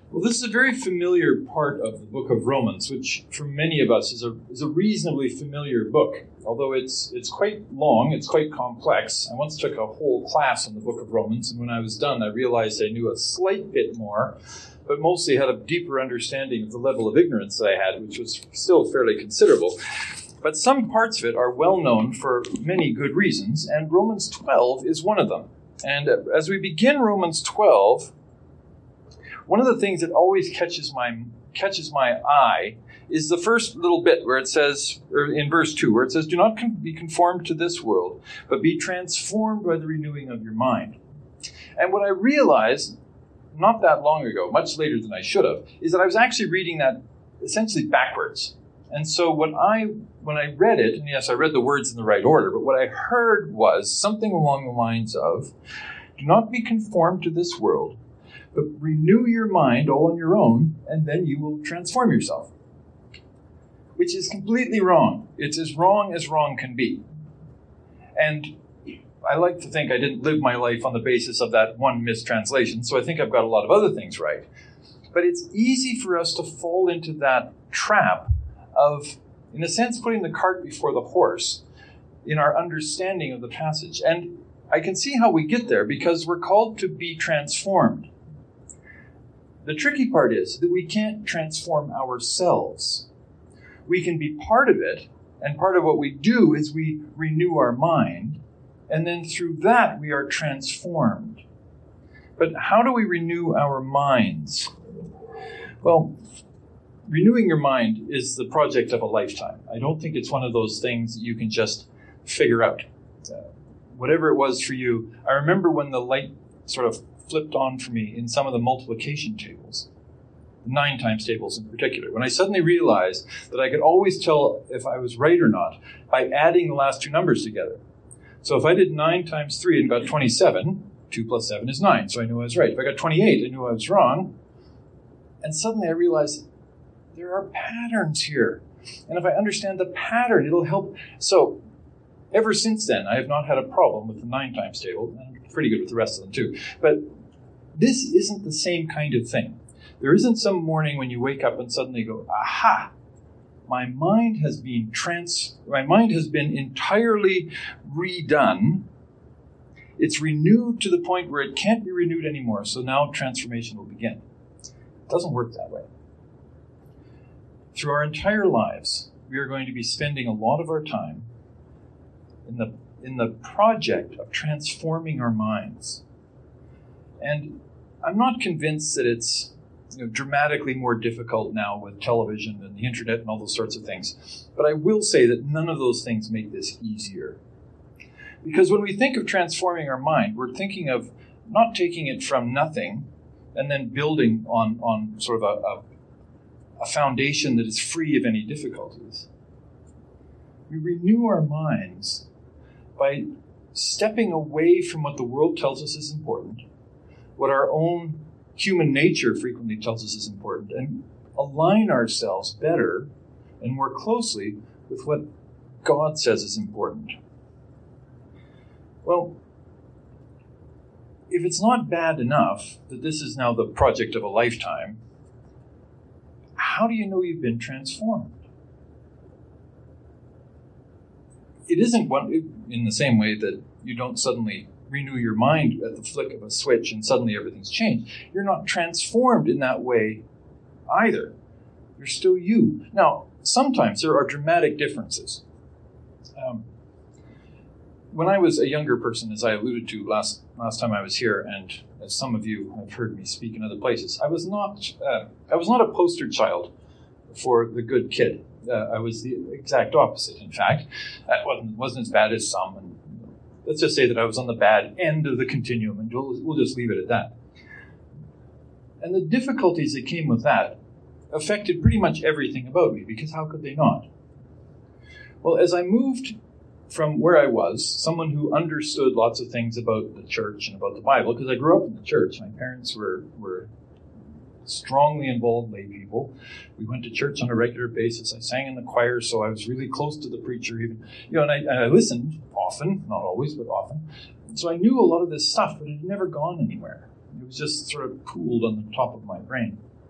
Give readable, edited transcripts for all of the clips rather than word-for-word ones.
Well, this is a very familiar part of the book of Romans, which for many of us is a reasonably familiar book. Although it's quite long, it's quite complex. I once took a whole class on the book of Romans, and when I was done, I realized I knew a slight bit more, but mostly had a deeper understanding of the level of ignorance that I had, which was still fairly considerable. But some parts of it are well known for many good reasons, and Romans 12 is one of them. And as we begin Romans 12, one of the things that always catches my eye is the first little bit where it says, or in verse 2, where it says, "Do not be conformed to this world, but be transformed by the renewing of your mind." And what I realized not that long ago, much later than I should have, is that I was actually reading that essentially backwards. And so when I read it, and yes, I read the words in the right order, but what I heard was something along the lines of, "Do not be conformed to this world, but renew your mind all on your own, and then you will transform yourself." Which is completely wrong. It's as wrong can be. And I like to think I didn't live my life on the basis of that one mistranslation, so I think I've got a lot of other things right. But it's easy for us to fall into that trap of, in a sense, putting the cart before the horse in our understanding of the passage. And I can see how we get there, because we're called to be transformed. The tricky part is that we can't transform ourselves. We can be part of it, and part of what we do is we renew our mind, and then through that we are transformed. But how do we renew our minds? Well, renewing your mind is the project of a lifetime. I don't think it's one of those things that you can just figure out. Whatever it was for you, I remember when the light sort of flipped on for me in some of the multiplication tables, 9 times tables in particular, when I suddenly realized that I could always tell if I was right or not by adding the last 2 numbers together. So if I did 9 times 3 and got 27, 2 plus 7 is 9, so I knew I was right. If I got 28, I knew I was wrong. And suddenly I realized there are patterns here. And if I understand the pattern, it'll help. So ever since then, I have not had a problem with the 9 times table. I'm pretty good with the rest of them too. But this isn't the same kind of thing. There isn't some morning when you wake up and suddenly go, aha, my mind has been entirely redone. It's renewed to the point where it can't be renewed anymore. So now transformation will begin. It doesn't work that way. Through our entire lives, we are going to be spending a lot of our time in the project of transforming our minds. And I'm not convinced that it's dramatically more difficult now with television and the internet and all those sorts of things. But I will say that none of those things make this easier. Because when we think of transforming our mind, we're thinking of not taking it from nothing and then building on sort of a foundation that is free of any difficulties. We renew our minds by stepping away from what the world tells us is important, what our own human nature frequently tells us is important, and align ourselves better and more closely with what God says is important. Well, if it's not bad enough that this is now the project of a lifetime, how do you know you've been transformed? It isn't in the same way that you don't suddenly renew your mind at the flick of a switch and suddenly everything's changed. You're not transformed in that way either. You're still you. Now, sometimes there are dramatic differences. When I was a younger person, as I alluded to last time I was here, and as some of you have heard me speak in other places, I was not a poster child for the good kid. I was the exact opposite, in fact. That wasn't as bad as some. And let's just say that I was on the bad end of the continuum, and we'll just leave it at that. And the difficulties that came with that affected pretty much everything about me, because how could they not? Well, as I moved from where I was, someone who understood lots of things about the church and about the Bible, because I grew up in the church. My parents were strongly involved lay people. We went to church on a regular basis. I sang in the choir, so I was really close to the preacher even. And I listened often, not always, but often. So I knew a lot of this stuff, but it had never gone anywhere. It was just sort of pooled on the top of my brain.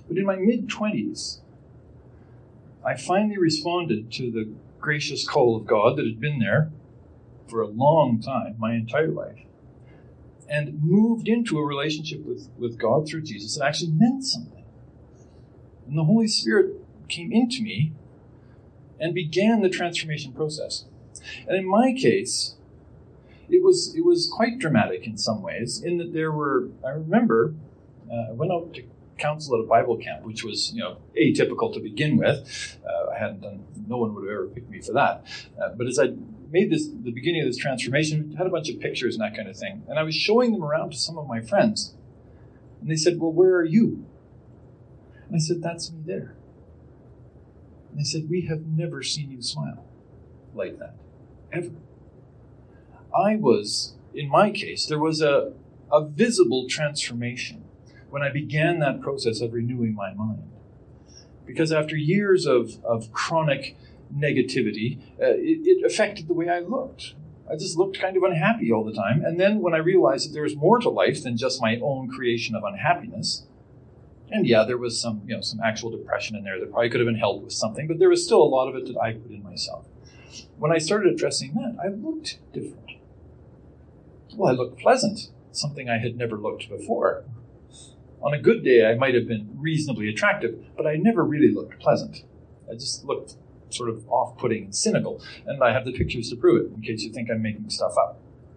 But in my mid-20s, I finally responded to the gracious call of God that had been there for a long time, my entire life, and moved into a relationship with God through Jesus that actually meant something. And the Holy Spirit came into me and began the transformation process. And in my case, it was quite dramatic in some ways, in that I remember, I went out to counsel at a Bible camp, which was, atypical to begin with. No one would have ever picked me for that. But as I made the beginning of this transformation, we had a bunch of pictures and that kind of thing. And I was showing them around to some of my friends. And they said, "Well, where are you?" And I said, "That's me there." And they said, "We have never seen you smile like that, ever." In my case, there was a visible transformation when I began that process of renewing my mind. Because after years of chronic negativity, it affected the way I looked. I just looked kind of unhappy all the time. And then when I realized that there was more to life than just my own creation of unhappiness, and yeah, there was some actual depression in there that probably could have been helped with something, but there was still a lot of it that I put in myself. When I started addressing that, I looked different. Well, I looked pleasant, something I had never looked before. On a good day, I might have been reasonably attractive, but I never really looked pleasant. I just looked sort of off-putting and cynical, and I have the pictures to prove it, in case you think I'm making stuff up.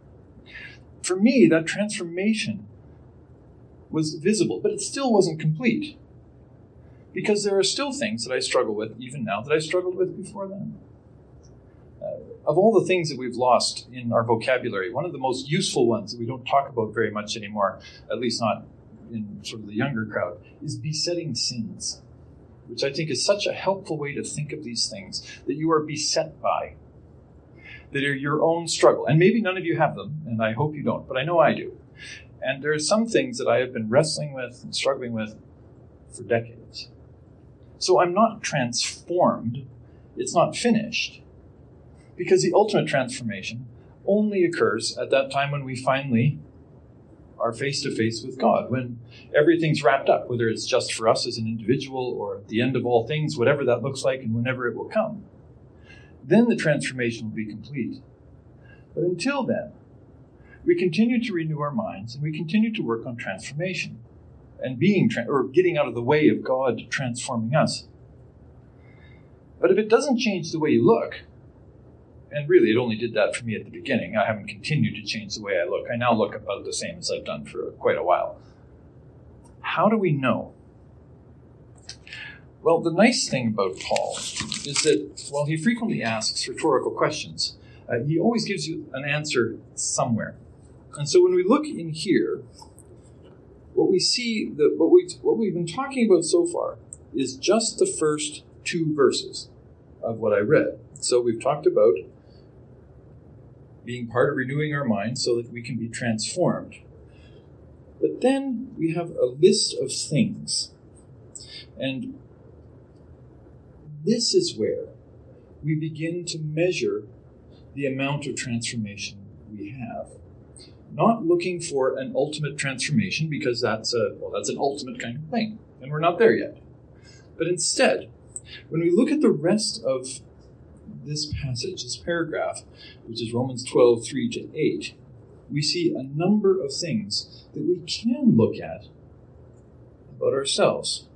For me, that transformation was visible, but it still wasn't complete, because there are still things that I struggle with, even now, that I struggled with before then. Of all the things that we've lost in our vocabulary, one of the most useful ones that we don't talk about very much anymore, at least not in sort of the younger crowd, is besetting sins, which I think is such a helpful way to think of these things that you are beset by, that are your own struggle. And maybe none of you have them, and I hope you don't, but I know I do. And there are some things that I have been wrestling with and struggling with for decades. So I'm not transformed. It's not finished. Because the ultimate transformation only occurs at that time when we finally are face-to-face with God, when everything's wrapped up, whether it's just for us as an individual or at the end of all things, whatever that looks like and whenever it will come. Then the transformation will be complete. But until then, we continue to renew our minds and we continue to work on transformation and getting out of the way of God transforming us. But if it doesn't change the way you look, and really it only did that for me at the beginning, I haven't continued to change the way I look. I now look about the same as I've done for quite a while. How do we know? Well, the nice thing about Paul is that while he frequently asks rhetorical questions, he always gives you an answer somewhere. And so when we look in here, what we see, what we've been talking about so far is just the first 2 verses of what I read. So we've talked about being part of renewing our minds so that we can be transformed. But then we have a list of things. And this is where we begin to measure the amount of transformation we have. Not looking for an ultimate transformation, because that's an ultimate kind of thing, and we're not there yet. But instead, when we look at the rest of this passage, this paragraph, which is Romans 12, 3-8, we see a number of things that we can look at about ourselves.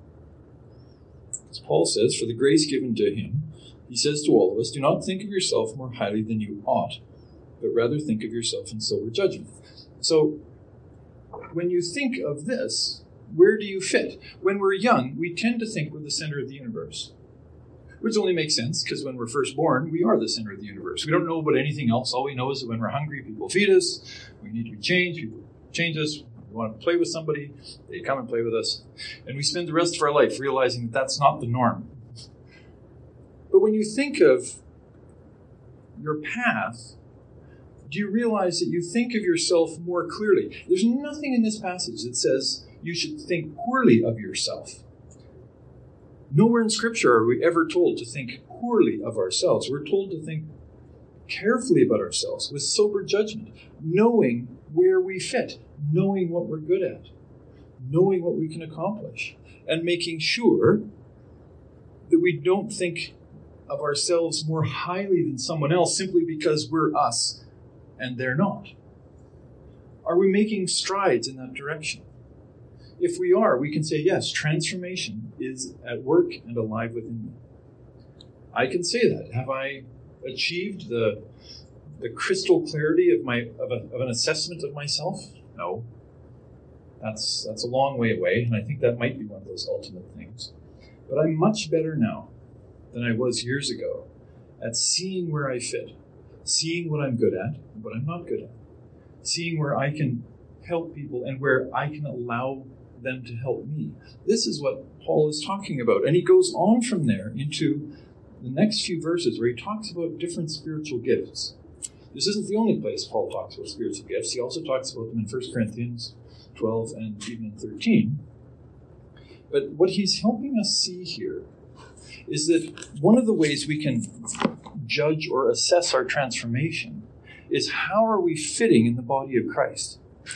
As Paul says, for the grace given to him, he says to all of us, do not think of yourself more highly than you ought, but rather think of yourself in sober judgment. So, when you think of this, where do you fit? When we're young, we tend to think we're the center of the universe. Which only makes sense, because when we're first born, we are the center of the universe. We don't know about anything else. All we know is that when we're hungry, people feed us. We need to be changed. People change us. We want to play with somebody. They come and play with us. And we spend the rest of our life realizing that that's not the norm. But when you think of your path, do you realize that you think of yourself more clearly? There's nothing in this passage that says you should think poorly of yourself. Nowhere in Scripture are we ever told to think poorly of ourselves. We're told to think carefully about ourselves with sober judgment, knowing where we fit, knowing what we're good at. knowing what we can accomplish, and making sure that we don't think of ourselves more highly than someone else simply because we're us and they're not. Are we making strides in that direction? If we are, we can say, yes, transformation is at work and alive within me. I can say that. Have I achieved the crystal clarity of an assessment of myself? No. That's a long way away, and I think that might be one of those ultimate things. But I'm much better now than I was years ago at seeing where I fit, seeing what I'm good at and what I'm not good at, seeing where I can help people and where I can allow them to help me. This is what Paul is talking about. And he goes on from there into the next few verses where he talks about different spiritual gifts. This isn't the only place Paul talks about spiritual gifts. He also talks about them in 1 Corinthians 12 and even in 13. But what he's helping us see here is that one of the ways we can judge or assess our transformation is how are we fitting in the body of Christ?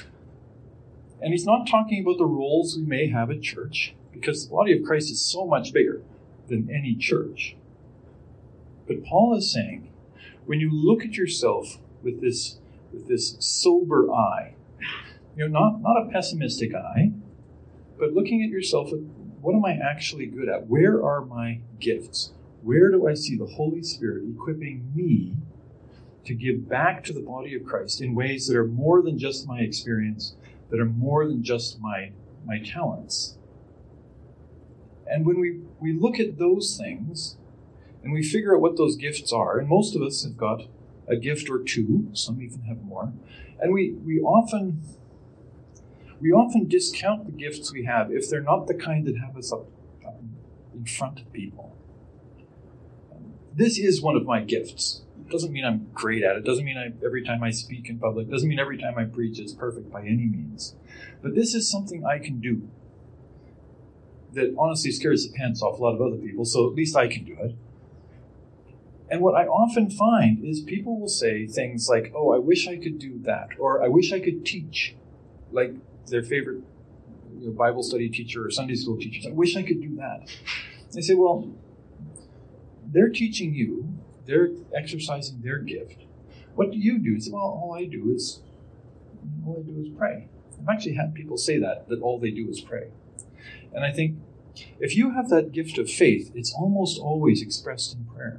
And he's not talking about the roles we may have at church, because the body of Christ is so much bigger than any church. But Paul is saying, when you look at yourself with this sober eye, not a pessimistic eye, but looking at yourself with what am I actually good at? Where are my gifts? Where do I see the Holy Spirit equipping me to give back to the body of Christ in ways that are more than just my experience, that are more than just my talents? And when we look at those things and we figure out what those gifts are, and most of us have got a gift or two, some even have more, and we often discount the gifts we have if they're not the kind that have us up in front of people. This is one of my gifts. It doesn't mean I'm great at it. It doesn't mean every time I speak in public. It doesn't mean every time I preach it's perfect by any means. But this is something I can do that honestly scares the pants off a lot of other people, so at least I can do it. And what I often find is people will say things like, oh, I wish I could do that, or I wish I could teach, like their favorite Bible study teacher or Sunday school teacher. I wish I could do that. They say, well, they're teaching you, they're exercising their gift. What do you do? Say, well, all I do is pray. I've actually had people say that all they do is pray. And I think if you have that gift of faith, it's almost always expressed in prayer.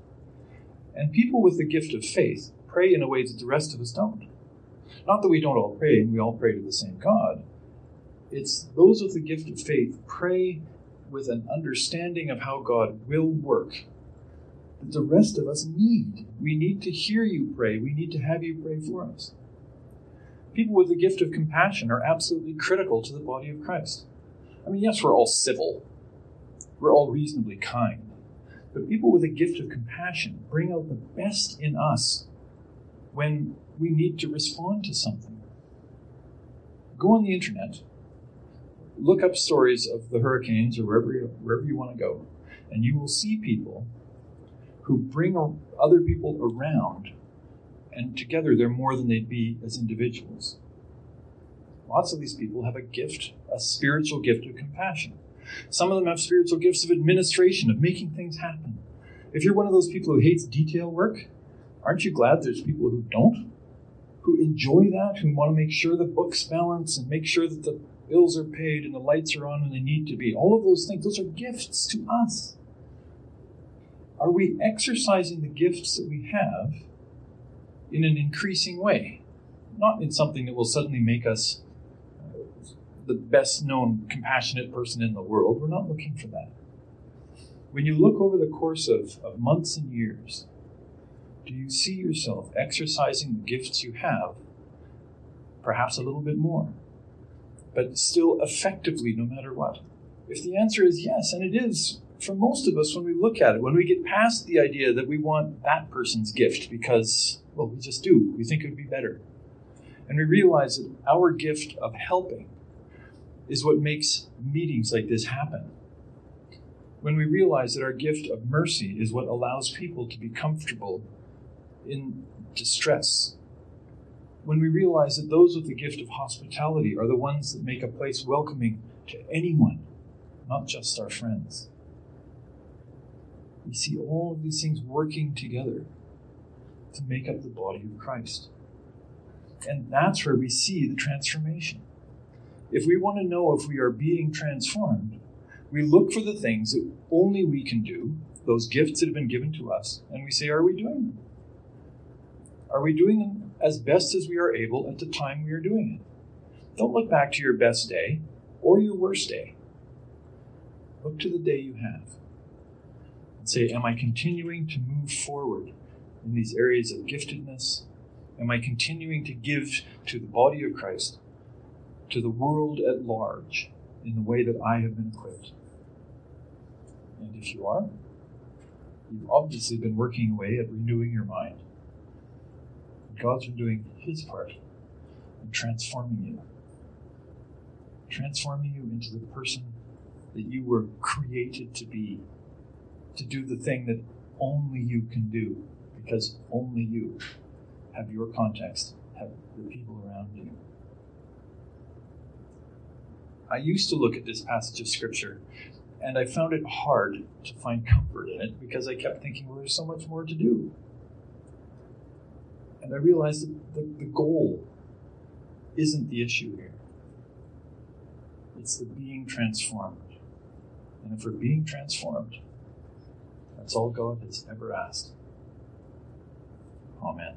And people with the gift of faith pray in a way that the rest of us don't. Not that we don't all pray and we all pray to the same God. It's those with the gift of faith pray with an understanding of how God will work that the rest of us need. We need to hear you pray. We need to have you pray for us. People with the gift of compassion are absolutely critical to the body of Christ. I mean, yes, we're all civil. We're all reasonably kind. But people with a gift of compassion bring out the best in us when we need to respond to something. Go on the internet, look up stories of the hurricanes or wherever you want to go, and you will see people who bring other people around, and together they're more than they'd be as individuals. Lots of these people have a spiritual gift of compassion. Some of them have spiritual gifts of administration, of making things happen. If you're one of those people who hates detail work, aren't you glad there's people who don't? Who enjoy that, who want to make sure the books balance and make sure that the bills are paid and the lights are on when they need to be. All of those things, those are gifts to us. Are we exercising the gifts that we have in an increasing way? Not in something that will suddenly make us the best known compassionate person in the world. We're not looking for that. When you look over the course of months and years, do you see yourself exercising the gifts you have, perhaps a little bit more, but still effectively no matter what? If the answer is yes, and it is for most of us when we look at it, when we get past the idea that we want that person's gift because, well, we just do, we think it would be better, and we realize that our gift of helping is what makes meetings like this happen. When we realize that our gift of mercy is what allows people to be comfortable in distress. when we realize that those with the gift of hospitality are the ones that make a place welcoming to anyone, not just our friends. We see all of these things working together to make up the body of Christ. And that's where we see the transformation. If we want to know if we are being transformed, we look for the things that only we can do, those gifts that have been given to us, and we say, are we doing them? Are we doing them as best as we are able at the time we are doing it? Don't look back to your best day or your worst day. Look to the day you have and say, am I continuing to move forward in these areas of giftedness? Am I continuing to give to the body of Christ, to the world at large, in the way that I have been equipped? And if you are, you've obviously been working away at renewing your mind. God's been doing his part in transforming you into the person that you were created to be, to do the thing that only you can do, because only you have your context, have the people around you. I used to look at this passage of Scripture, and I found it hard to find comfort in it because I kept thinking, well, there's so much more to do. And I realized that the goal isn't the issue here. It's the being transformed. And if we're being transformed, that's all God has ever asked. Amen.